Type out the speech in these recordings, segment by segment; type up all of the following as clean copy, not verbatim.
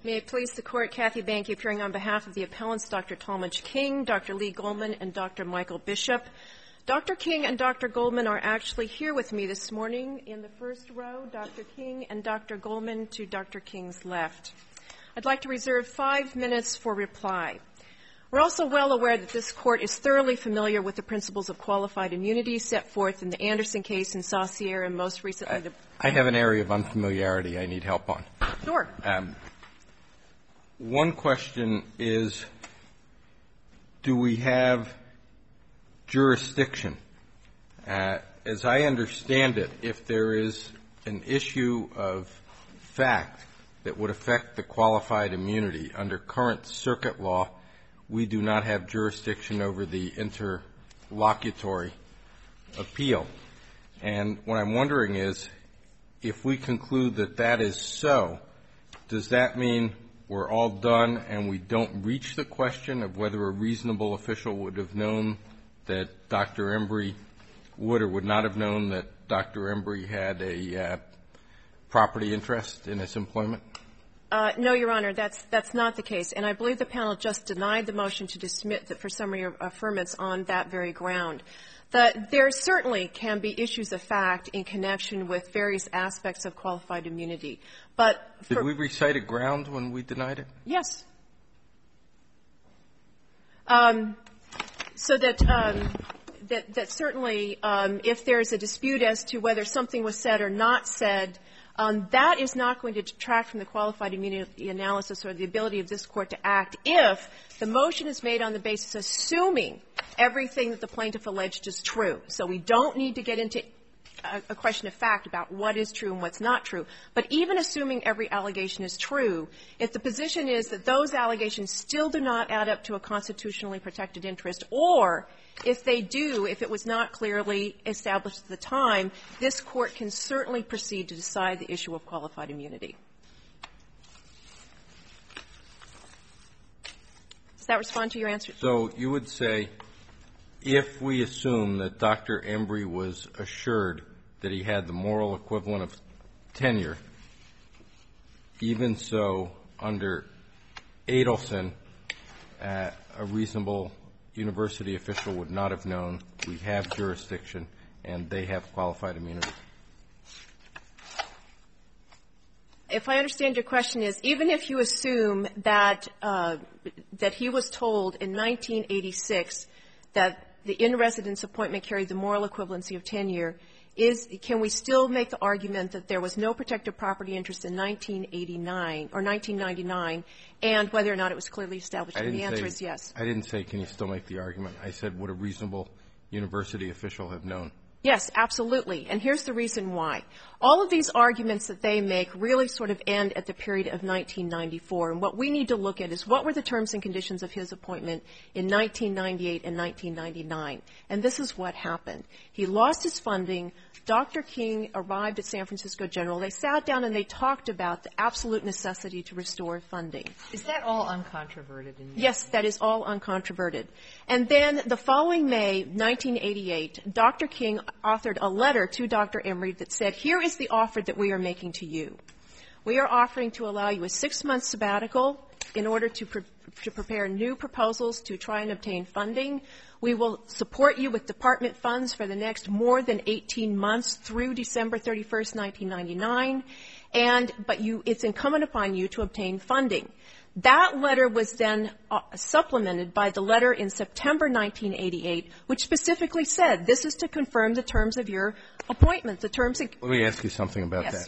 May it please the Court, Kathy Banke appearing on behalf of the appellants Dr. Talmadge King, Dr. Lee Goldman, and Dr. Michael Bishop. Dr. King and Dr. Goldman are actually here with me this morning in the first row, Dr. King and Dr. Goldman to Dr. King's left. I'd like to reserve 5 minutes for reply. We're also well aware that this Court is thoroughly familiar with the principles of qualified immunity set forth in the Anderson case in Saussure and most recently the... I have an area of unfamiliarity I need help on. Sure. One question is, do we have jurisdiction? As I understand it, if there is an issue of fact that would affect the qualified immunity under current circuit law, we do not have jurisdiction over the interlocutory appeal. And what I'm wondering is, if we conclude that that is so, does that mean we're all done and we don't reach the question of whether a reasonable official would have known that Dr. Embry would or would not have known that Dr. Embry had a property interest in his employment? No, Your Honor, that's not the case. And I believe the panel just denied the motion to dismiss for summary affirmance on that very ground. There certainly can be issues of fact in connection with various aspects of qualified immunity. But did we recite a ground when we denied it? Yes. So that certainly, if there is a dispute as to whether something was said or not said, that is not going to detract from the qualified immunity analysis or the ability of this Court to act if the motion is made on the basis assuming everything that the plaintiff alleged is true. So we don't need to get into a question of fact about what is true and what's not true. But even assuming every allegation is true, if the position is that those allegations still do not add up to a constitutionally protected interest, or if they do, if it was not clearly established at the time, this Court can certainly proceed to decide the issue of qualified immunity. Does that respond to your answer? So you would say, if we assume that Dr. Embry was assured that he had the moral equivalent of tenure, even so, under Adelson, a reasonable university official would not have known we have jurisdiction and they have qualified immunity? If I understand your question is, even if you assume that he was told in 1986 that the in-residence appointment carried the moral equivalency of tenure, can we still make the argument that there was no protected property interest in 1989 or 1999, and whether or not it was clearly established? And the answer is yes. I didn't say can you still make the argument. I said would a reasonable university official have known? Yes, absolutely. And here's the reason why. All of these arguments that they make really sort of end at the period of 1994. And what we need to look at is what were the terms and conditions of his appointment in 1998 and 1999. And this is what happened. He lost his funding. Dr. King arrived at San Francisco General. They sat down and they talked about the absolute necessity to restore funding. Is that all uncontroverted? Yes, that is all uncontroverted. And then the following May, 1988, Dr. King authored a letter to Dr. Embry that said, here is the offer that we are making to you. We are offering to allow you a 6-month sabbatical in order to prepare new proposals to try and obtain funding. We will support you with department funds for the next more than 18 months through December 31st, 1999. But it's incumbent upon you to obtain funding. That letter was then supplemented by the letter in September 1988, which specifically said, this is to confirm the terms of your appointment, the terms of... Let me ask you something about Yes. that.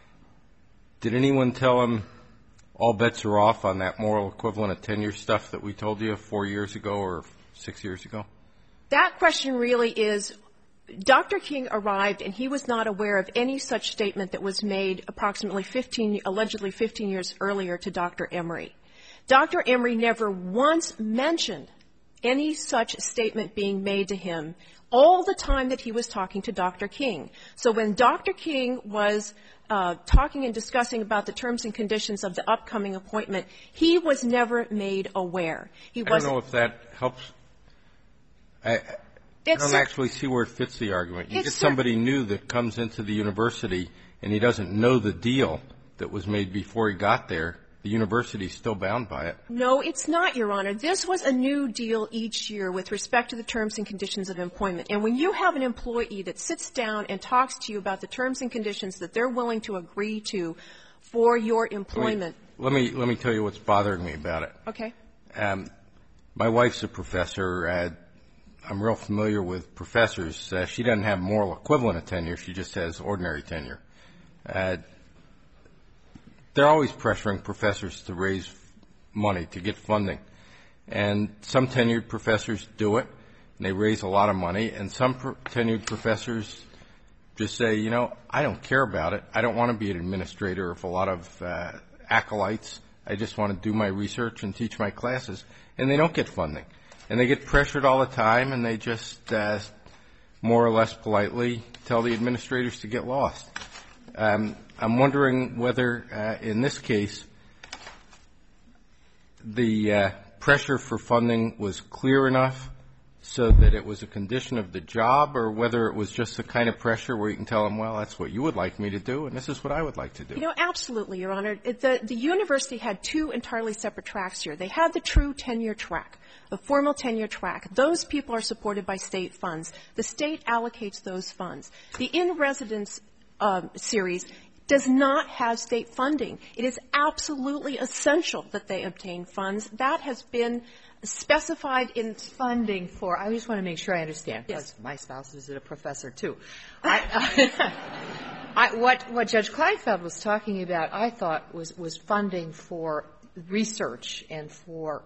Did anyone tell him all bets are off on that moral equivalent of tenure stuff that we told you 4 years ago or 6 years ago? That question really is, Dr. King arrived and he was not aware of any such statement that was made approximately allegedly 15 years earlier to Dr. Embry. Dr. Embry never once mentioned any such statement being made to him all the time that he was talking to Dr. King. So when Dr. King was talking and discussing about the terms and conditions of the upcoming appointment, he was never made aware. I don't know if that helps. I don't actually see where it fits the argument. You get somebody new that comes into the university and he doesn't know the deal that was made before he got there. the university is still bound by it. No, it's not, Your Honor. This was a new deal each year with respect to the terms and conditions of employment. And when you have an employee that sits down and talks to you about the terms and conditions that they're willing to agree to for your employment. Let me tell you what's bothering me about it. Okay. My wife's a professor. I'm real familiar with professors. She doesn't have moral equivalent of tenure. She just has ordinary tenure. They're always pressuring professors to raise money, to get funding. And some tenured professors do it, and they raise a lot of money. And some tenured professors just say, you know, I don't care about it. I don't want to be an administrator of a lot of acolytes. I just want to do my research and teach my classes. And they don't get funding. And they get pressured all the time, and they just more or less politely tell the administrators to get lost. I'm wondering whether, in this case, the pressure for funding was clear enough so that it was a condition of the job, or whether it was just the kind of pressure where you can tell them, well, that's what you would like me to do, and this is what I would like to do. You know, absolutely, Your Honor. The university had two entirely separate tracks here. They had the true tenure track, the formal tenure track. Those people are supported by state funds. The state allocates those funds. The in-residence series does not have state funding. It is absolutely essential that they obtain funds. That has been specified in funding for, I just want to make sure I understand. Yes. My spouse is a professor, too. What Judge Kleinfeld was talking about, I thought, was funding for research and for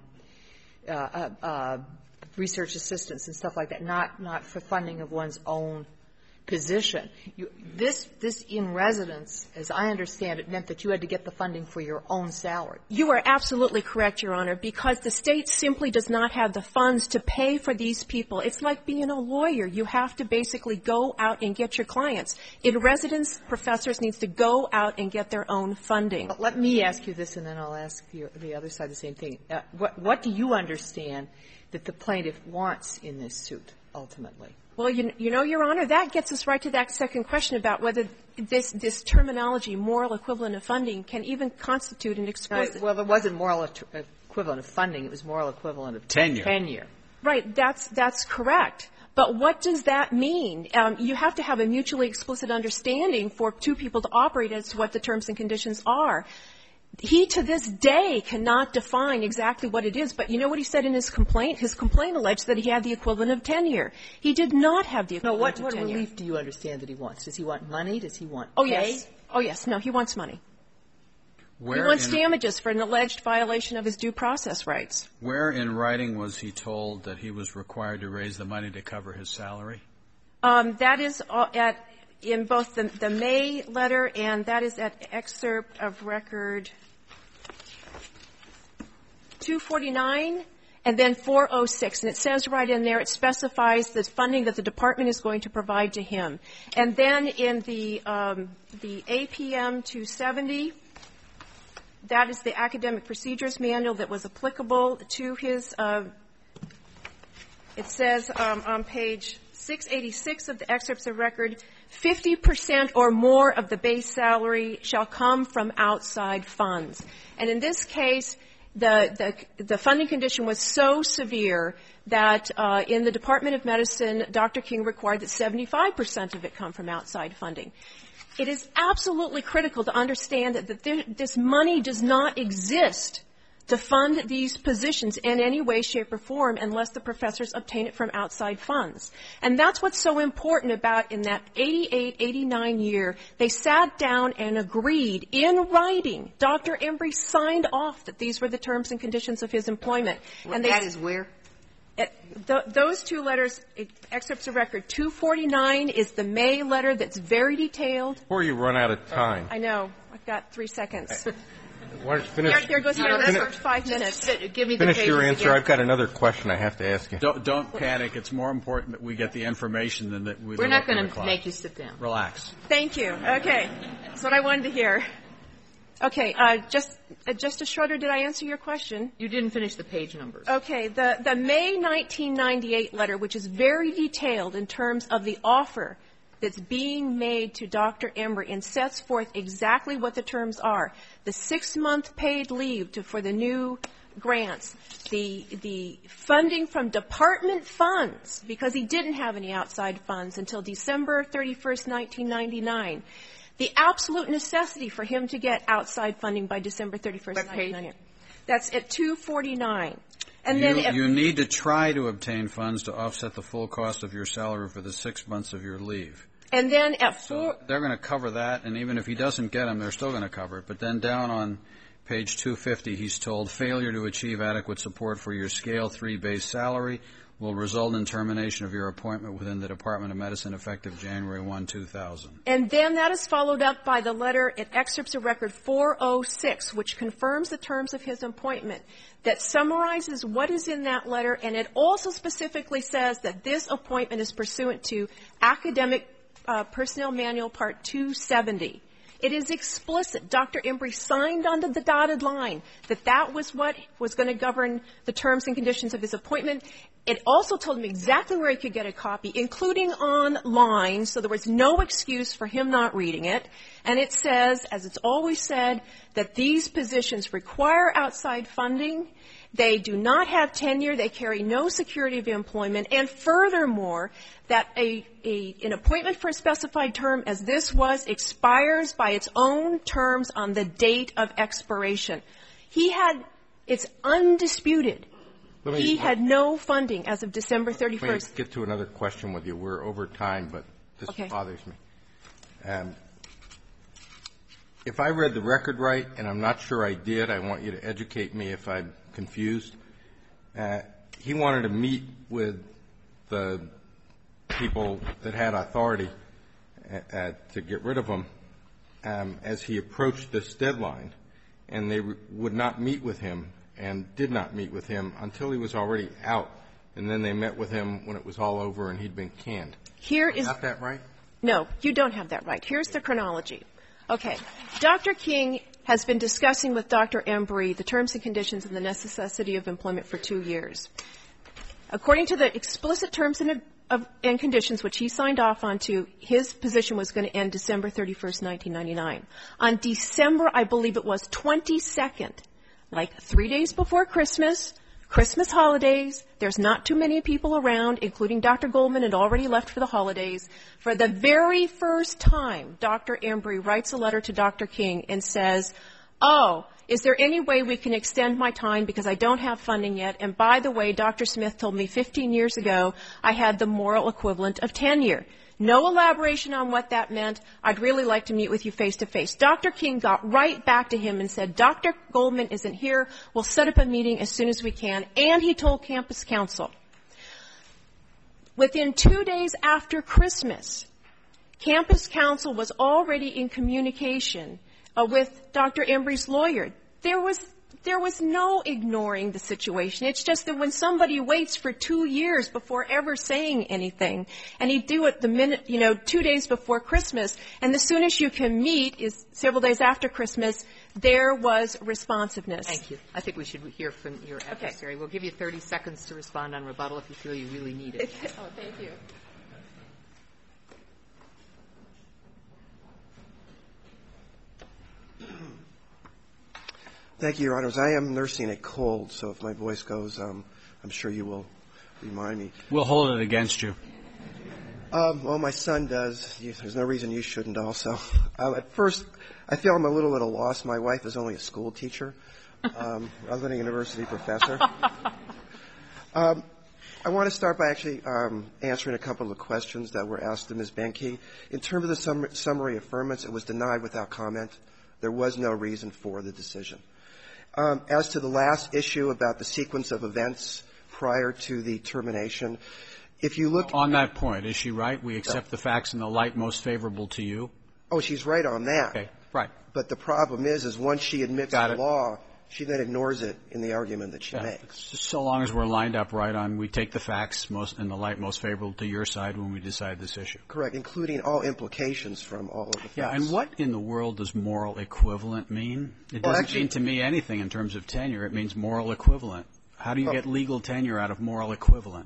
research assistance and stuff like that, not for funding of one's own position. This in residence, as I understand it, meant that you had to get the funding for your own salary. You are absolutely correct, Your Honor, because the state simply does not have the funds to pay for these people. It's like being a lawyer. You have to basically go out and get your clients. In residence, professors needs to go out and get their own funding. Let me ask you this, and then I'll ask the other side the same thing. What do you understand that the plaintiff wants in this suit, ultimately? Well, you know, Your Honor, that gets us right to that second question about whether this terminology, moral equivalent of funding, can even constitute an explicit. Well, it wasn't moral equivalent of funding. It was moral equivalent of tenure. Right. That's correct. But what does that mean? You have to have a mutually explicit understanding for two people to operate as to what the terms and conditions are. He, to this day, cannot define exactly what it is. But you know what he said in his complaint? His complaint alleged that he had the equivalent of tenure. He did not have the equivalent of tenure. What relief do you understand that he wants? Does he want money? Does he want pay? Yes. Oh, yes. No, he wants money. He wants damages for an alleged violation of his due process rights. Where in writing was he told that he was required to raise the money to cover his salary? That is in both the May letter, and that is at excerpt of record 249 and then 406. And it says right in there, it specifies the funding that the department is going to provide to him. And then in the APM 270, that is the academic procedures manual that was applicable to his, it says on page 686 of the excerpts of record, 50% or more of the base salary shall come from outside funds. And in this case, the funding condition was so severe that in the Department of Medicine, Dr. King required that 75% of it come from outside funding. It is absolutely critical to understand that this money does not exist to fund these positions in any way, shape, or form unless the professors obtain it from outside funds. And that's what's so important about in that 88, 89 year, they sat down and agreed in writing. Dr. Embry signed off that these were the terms and conditions of his employment. And that is where? Those two letters, excerpts of record 249 is the May letter that's very detailed. Before you run out of time. I know. I've got 3 seconds. Why don't you finish? There goes your first 5 minutes. Give me the finish your answer. I've got another question I have to ask you. Don't panic. It's more important that we get the information than that we. We're not going to make you sit down. Relax. Thank you. Okay, that's what I wanted to hear. Okay, Justice Schroeder, did I answer your question? You didn't finish the page numbers. Okay, the May 1998 letter, which is very detailed in terms of the offer that's being made to Dr. Embry and sets forth exactly what the terms are. The 6-month paid leave for the new grants, the funding from department funds, because he didn't have any outside funds until December 31st, 1999. The absolute necessity for him to get outside funding by December 31st, 1999. That's at 249. And then you need to try to obtain funds to offset the full cost of your salary for the 6 months of your leave. And then at So they're going to cover that, and even if he doesn't get them, they're still going to cover it. But then down on page 250, he's told failure to achieve adequate support for your Scale 3 base salary will result in termination of your appointment within the Department of Medicine effective January 1, 2000. And then that is followed up by the letter in excerpts of record 406, which confirms the terms of his appointment, that summarizes what is in that letter, and it also specifically says that this appointment is pursuant to Academic Personnel Manual Part 270. It is explicit. Dr. Embry signed onto the dotted line that that was what was going to govern the terms and conditions of his appointment. It also told him exactly where he could get a copy, including online, so there was no excuse for him not reading it. And it says, as it's always said, that these positions require outside funding. They do not have tenure. They carry no security of employment. And furthermore, that an appointment for a specified term, as this was, expires by its own terms on the date of expiration. It's undisputed. He had no funding as of December 31st. Let me get to another question with you. We're over time, but this bothers me. If I read the record right, and I'm not sure I did, I want you to educate me if I'm confused. He wanted to meet with the people that had authority to get rid of him as he approached this deadline, and they would not meet with him and did not meet with him until he was already out, and then they met with him when it was all over and he'd been canned. Got that right? No, you don't have that right. Here's the chronology. Okay. Dr. King has been discussing with Dr. Embry the terms and conditions and the necessity of employment for 2 years. According to the explicit terms and conditions which he signed off onto, his position was going to end December 31st, 1999. On December, I believe it was 22nd, like 3 days before Christmas holidays, there's not too many people around, including Dr. Goldman, had already left for the holidays. For the very first time, Dr. Embry writes a letter to Dr. King and says, is there any way we can extend my time because I don't have funding yet? And by the way, Dr. Smith told me 15 years ago I had the moral equivalent of tenure. No elaboration on what that meant. I'd really like to meet with you face to face. Dr. King got right back to him and said, Dr. Goldman isn't here. We'll set up a meeting as soon as we can. And he told campus counsel. Within 2 days after Christmas, campus counsel was already in communication with Dr. Embry's lawyer. There was no ignoring the situation. It's just that when somebody waits for 2 years before ever saying anything, and you do it the minute, 2 days before Christmas, and the soonest you can meet is several days after Christmas, there was responsiveness. Thank you. I think we should hear from your adversary. We'll give you 30 seconds to respond on rebuttal if you feel you really need it. Thank you. Thank you, Your Honors. I am nursing a cold, so if my voice goes, I'm sure you will remind me. We'll hold it against you. Well, my son does. There's no reason you shouldn't also. At first, I feel I'm a little at a loss. My wife is only a school teacher rather than a university professor. I want to start by actually answering a couple of questions that were asked to Ms. Benke. In terms of the summary affirmance, it was denied without comment. There was no reason for the decision. As to the last issue about the sequence of events prior to the termination, if you look... On that point, is she right? We accept the facts in the light most favorable to you? Oh, she's right on that. Okay, right. But the problem is once she admits the law, she then ignores it in the argument that she makes. So long as we're lined up right on, we take the facts in the light most favorable to your side when we decide this issue. Correct, including all implications from all of the facts. Yeah, and what in the world does moral equivalent mean? It doesn't mean to me anything in terms of tenure. It means moral equivalent. How do you get legal tenure out of moral equivalent?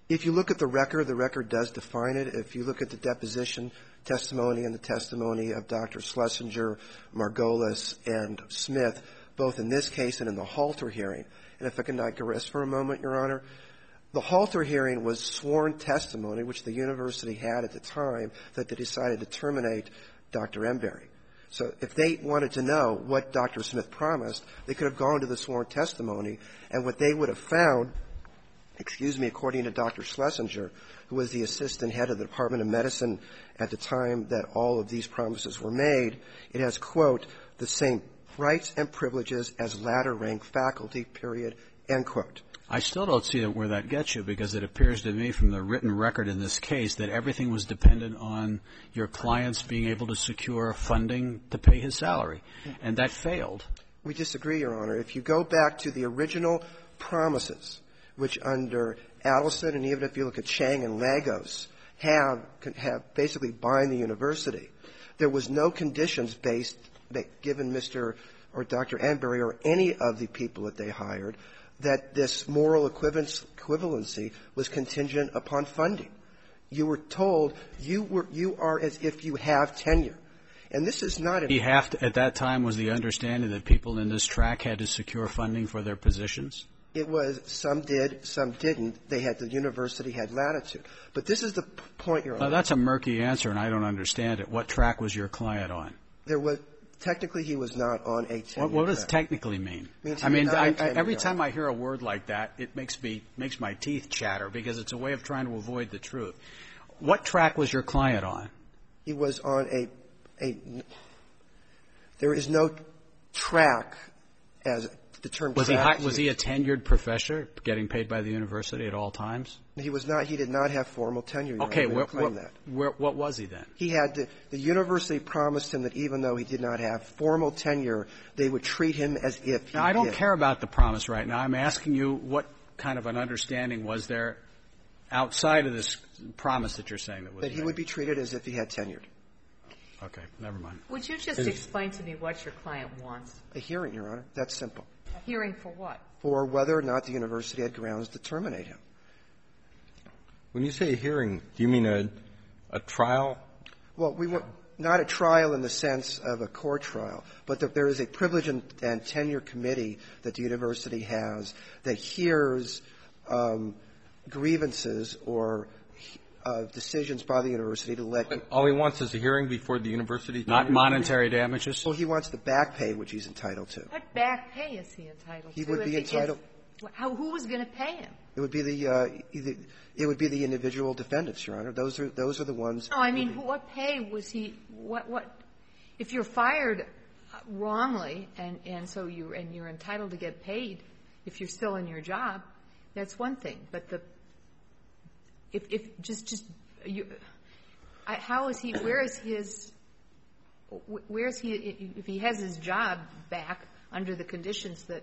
If you look at the record does define it. If you look at the deposition testimony and the testimony of Dr. Schlesinger, Margolis, and Smith, both in this case and in the Halter hearing, and if I can digress for a moment, Your Honor, the Halter hearing was sworn testimony, which the university had at the time that they decided to terminate Dr. Embury. So if they wanted to know what Dr. Smith promised, they could have gone to the sworn testimony, and what they would have found, according to Dr. Schlesinger, who was the assistant head of the Department of Medicine at the time that all of these promises were made, it has, quote, the same rights and privileges as ladder-rank faculty, period, end quote. I still don't see where that gets you, because it appears to me from the written record in this case that everything was dependent on your clients being able to secure funding to pay his salary, and that failed. We disagree, Your Honor. If you go back to the original promises, which under Adelson and even if you look at Chang and Lagos have basically bind the university, there was no conditions based given Mr. or Dr. Embury or any of the people that they hired that this moral equivalency was contingent upon funding. You were told you are as if you have tenure. And this is not at that time was the understanding that people in this track had to secure funding for their positions? It was some did, some didn't. The university had latitude. But this is the point, Your Honor. That's a murky answer, and I don't understand it. What track was your client on? Technically, he was not on a tenure. What does technically mean? Every time I hear a word like that, it makes my teeth chatter because it's a way of trying to avoid the truth. What track was your client on? He was on there is no track as the term track. Was he a tenured professor getting paid by the university at all times? He was not. He did not have formal tenure. Okay, what was he then? He had the university promised him that even though he did not have formal tenure, they would treat him as if he did. I don't care about the promise right now. I'm asking you what kind of an understanding was there outside of this promise that you're saying that was made? That he would be treated as if he had tenured. Okay, never mind. Would you just explain to me what your client wants? A hearing, Your Honor. That's simple. A hearing for what? For whether or not the university had grounds to terminate him. When you say a hearing, do you mean a trial? Well, we want not a trial in the sense of a court trial, but that there is a privilege and tenure committee that the university has that hears grievances or decisions by the university to let him. All he wants is a hearing before the university? Not monetary damages? Well, he wants the back pay, which he's entitled to. What back pay is he entitled to? He would be entitled. Who was going to pay him? It would be the individual defendants, Your Honor. Those are the ones. No, I mean, what pay was he? What? If you're fired wrongly, and so you're entitled to get paid if you're still in your job, that's one thing. But how is he? Where is his? If he has his job back under the conditions that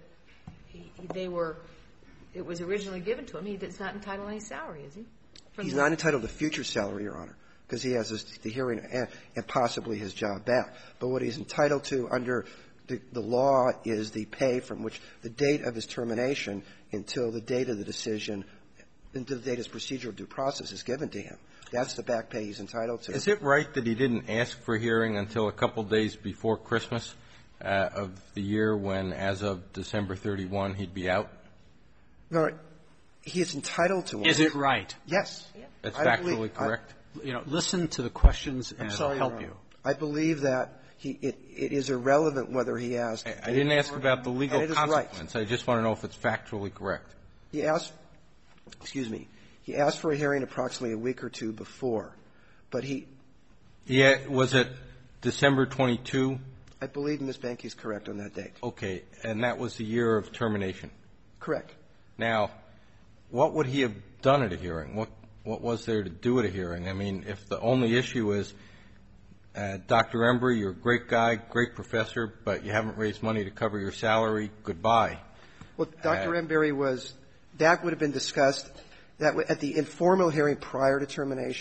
it was originally given to him, he's not entitled to any salary, is he? He's not entitled to future salary, Your Honor, because he has the hearing and possibly his job back. But what he's entitled to under the law is the pay from which the date of his termination until the date of the decision, until the date his procedural due process is given to him. That's the back pay he's entitled to. Is it right that he didn't ask for a hearing until a couple days before Christmas of the year when, as of December 31, he'd be out? No, he is entitled to one. Is it right? Yes. That's factually correct? Listen to the questions and it'll help you. I believe that it is irrelevant whether he asked. I didn't ask about the legal consequence. Right. I just want to know if it's factually correct. He asked for a hearing approximately a week or two before, but was it December 22? I believe Ms. Banke is correct on that date. Okay. And that was the year of termination? Correct. Now, what would he have done at a hearing? What was there to do at a hearing? I mean, if the only issue is, Dr. Embry, you're a great guy, great professor, but you haven't raised money to cover your salary, goodbye. Well, Dr. Embry that would have been discussed at the informal hearing prior to termination.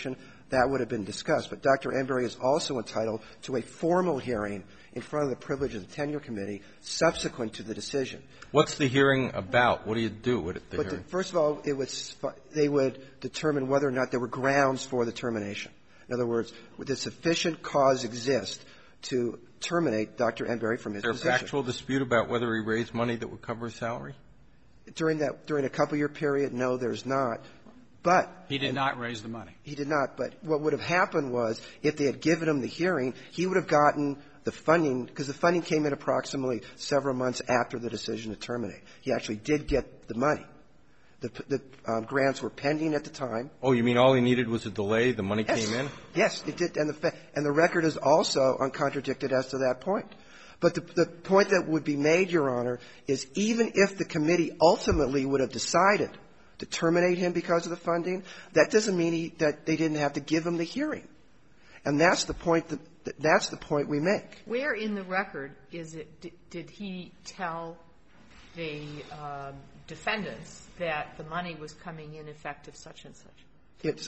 that would have been discussed. But Dr. Embury is also entitled to a formal hearing in front of the Privilege and Tenure Committee subsequent to the decision. What's the hearing about? What do you do at the hearing? First of all, they would determine whether or not there were grounds for the termination. In other words, would a sufficient cause exist to terminate Dr. Embury from his position? Is there a factual dispute about whether he raised money that would cover his salary? During a couple-year period, no, there's not. But he did not raise the money. He did not. But what would have happened was, if they had given him the hearing, he would have gotten the funding, because the funding came in approximately several months after the decision to terminate. He actually did get the money. The grants were pending at the time. Oh, you mean all he needed was a delay? The money came in? Yes, it did. And the record is also uncontradicted as to that point. But the point that would be made, Your Honor, is even if the committee ultimately would have decided to terminate him because of the funding, that doesn't mean that they didn't have to give him the hearing. And that's the point that's the point we make. Where in the record is it, did he tell the defendants that the money was coming in effective such and such? It's,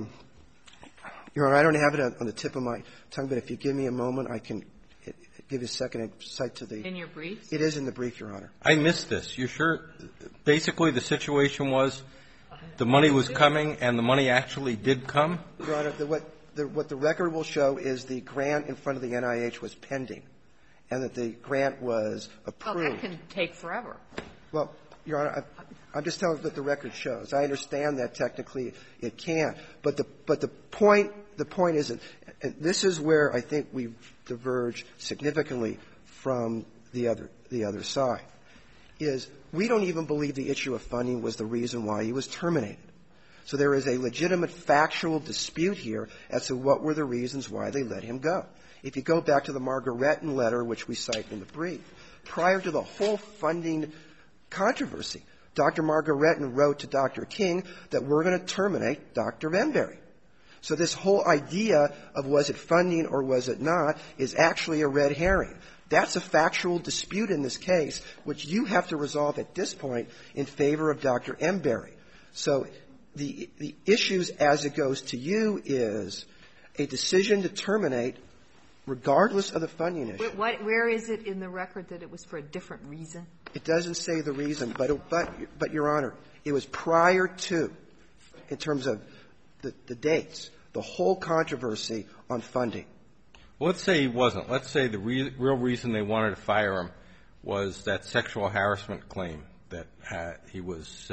Your Honor, I don't have it on the tip of my tongue, but if you give me a moment, I can give you a second and cite to the... In your briefs? It is in the brief, Your Honor. I missed this. You sure? Basically, the situation was the money was coming and the money actually did come? Your Honor, what the record will show is the grant in front of the NIH was pending and that the grant was approved. Well, that can take forever. Well, Your Honor, I'm just telling you what the record shows. I understand that technically it can. But the point is that, and this is where I think we diverge significantly from the other side, is we don't even believe the issue of funding was the reason why he was terminated. So there is a legitimate factual dispute here as to what were the reasons why they let him go. If you go back to the Margaretten letter, which we cite in the brief, prior to the whole funding controversy, Dr. Margaretten wrote to Dr. King that we're going to terminate Dr. Embury. So this whole idea of was it funding or was it not is actually a red herring. That's a factual dispute in this case, which you have to resolve at this point in favor of Dr. Embury. So the issues as it goes to you is a decision to terminate regardless of the funding issue. Where is it in the record that it was for a different reason? It doesn't say the reason, but Your Honor, it was prior to, in terms of the dates, the whole controversy on funding. Well, let's say he wasn't. Let's say the real reason they wanted to fire him was that sexual harassment claim that he was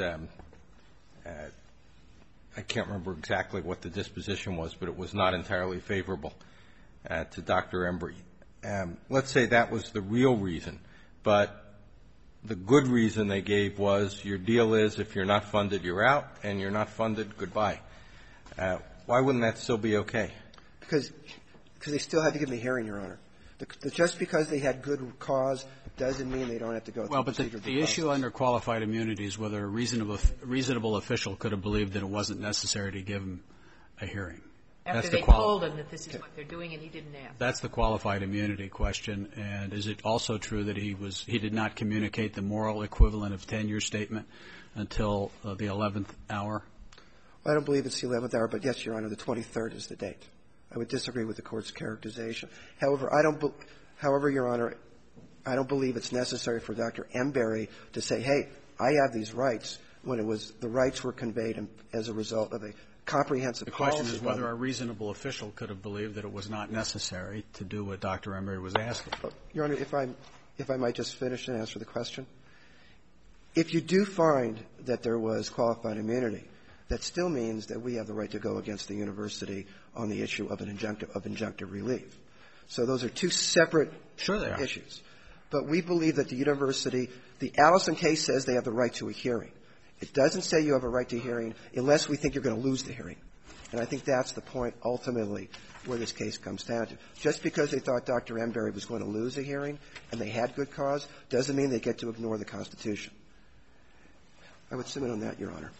I can't remember exactly what the disposition was, but it was not entirely favorable to Dr. Embury. Let's say that was the real reason, but the good reason they gave was your deal is if you're not funded, you're out, and you're not funded, goodbye. Why wouldn't that still be okay? Because they still had to give him a hearing, Your Honor. Just because they had good cause doesn't mean they don't have to go through well, but procedural the issue under qualified immunity is whether a reasonable official could have believed that it wasn't necessary to give him a hearing. After they told him that this is what they're doing and he didn't ask. That's the qualified immunity question. And is it also true that he did not communicate the moral equivalent of tenure statement until the 11th hour? I don't believe it's the 11th hour, but yes, Your Honor, the 23rd is the date. I would disagree with the Court's characterization. However, Your Honor, I don't believe it's necessary for Dr. Embury to say, hey, I have these rights, when the rights were conveyed as a result of a comprehensive policy. The question is whether a reasonable official could have believed that it was not necessary to do what Dr. Embury was asking. Your Honor, if I might just finish and answer the question. If you do find that there was qualified immunity, that still means that we have the right to go against the university on the issue of injunctive relief. So those are two separate issues. But we believe that the university, the Allison case says they have the right to a hearing. It doesn't say you have a right to a hearing unless we think you're going to lose the hearing. And I think that's the point ultimately where this case comes down to. Just because they thought Dr. Embury was going to lose a hearing and they had good cause doesn't mean they get to ignore the Constitution. I would submit on that, Your Honor.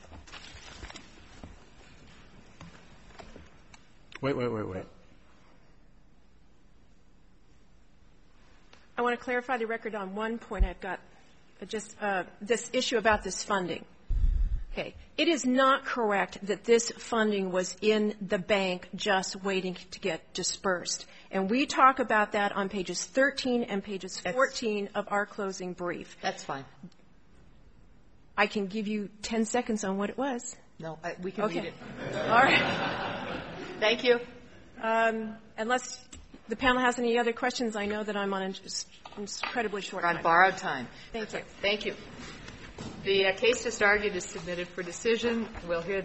Wait. I want to clarify the record on one point. I've got just this issue about this funding. Okay. It is not correct that this funding was in the bank just waiting to get dispersed. And we talk about that on pages 13 and pages 14 of our closing brief. That's fine. I can give you 10 seconds on what it was. No, we can read it. All right. Thank you. Unless the panel has any other questions, I know that I'm on an incredibly short We're on time. borrowed time. Thank you. Thank you. The case just argued is submitted for decision. We'll hear